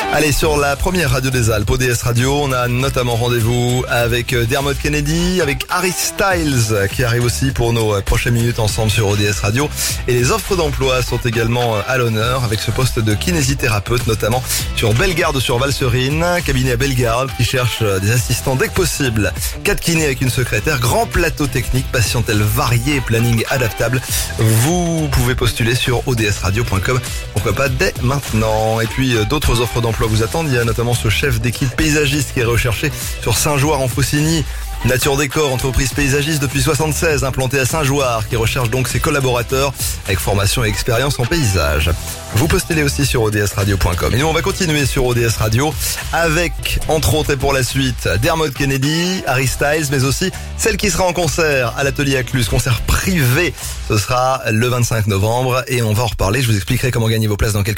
Allez, sur la première radio des Alpes, ODS Radio, on a notamment rendez-vous avec Dermot Kennedy, avec Harry Styles qui arrive aussi pour nos prochaines minutes ensemble sur ODS Radio. Et les offres d'emploi sont également à l'honneur avec ce poste de kinésithérapeute, notamment sur Bellegarde sur Valserine, cabinet à Bellegarde qui cherche des assistants dès que possible. 4 kinés avec une secrétaire, grand plateau technique, patientèle variée et planning adaptable. Vous pouvez postuler sur odsradio.com, pourquoi pas dès maintenant. Et puis d'autres offres d'emploi vous attendent. Il y a notamment ce chef d'équipe paysagiste qui est recherché sur Saint-Joire en Faucigny. Nature Décor, entreprise paysagiste depuis 76, implantée à Saint-Joire, qui recherche donc ses collaborateurs avec formation et expérience en paysage. Vous postulez aussi sur odsradio.com. Et nous, on va continuer sur ODS Radio avec, entre autres et pour la suite, Dermot Kennedy, Harry Styles, mais aussi celle qui sera en concert à l'Atelier Acluse, concert privé. Ce sera le 25 novembre et on va en reparler. Je vous expliquerai comment gagner vos places dans quelques